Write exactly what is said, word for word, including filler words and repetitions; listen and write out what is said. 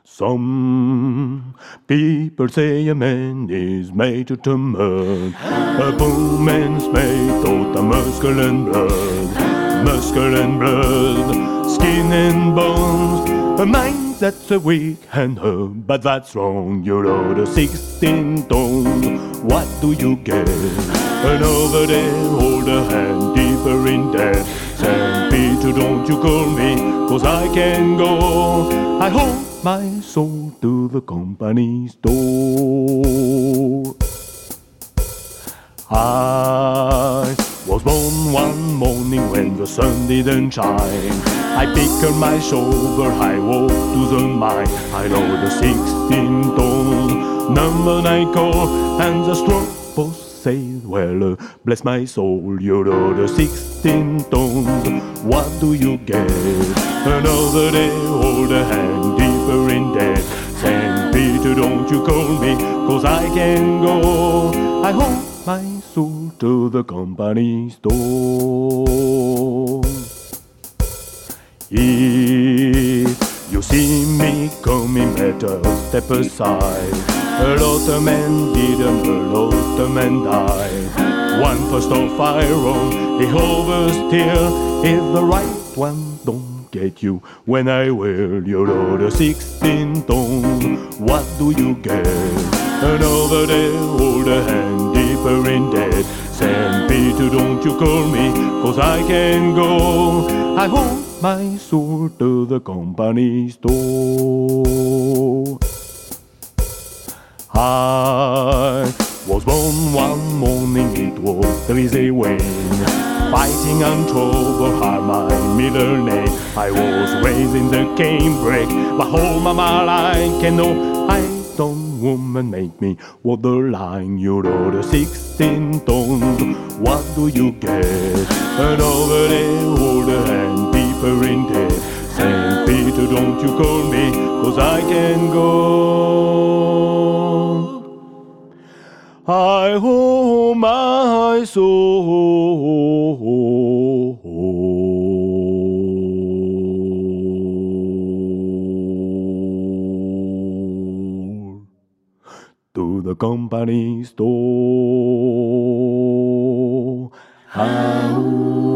Some people say a man is made of mud. A woman's made out of muscle and blood. Muscle and blood, skin and bones. A mind that's a weak and hurt, but that's wrong. You're out of sixteen tons. What do you get? And over there, hold a hand deeper in debt. Saint Peter, don't you call me, cause I can go. I hold my soul to the company store. I was born one morning when the sun didn't shine. I picked up my shovel, I walked to the mine. I rode the sixteen ton, number nine call, and the strong boss said, well, uh, bless my soul, you rode the sixteen tons. What do you get? Another day, hold a hand deeper in debt. Saint Peter, don't you call me, cause I can go. I hold my soul to the company store. If you see me coming, better step aside. A lot of men didn't, a lot of men died. One first of iron, the other still. If the right one don't get you, when I wear your order sixteen tons, what do you get? Another day, hold a hand deeper in debt. Saint Peter, don't you call me, cause I can go. I hold my soul to the company store. I was born one morning, it was drizzly rain. Fighting and trouble are my middle name. I was raised in the canebrake, but all my life can know I don't woman make me walk the line. You rode a sixteen tons, what do you get? And over there, hold a hand deeper in debt. Saint Peter, don't you call me, cause I can go. I hold my soul to the company store. Ah,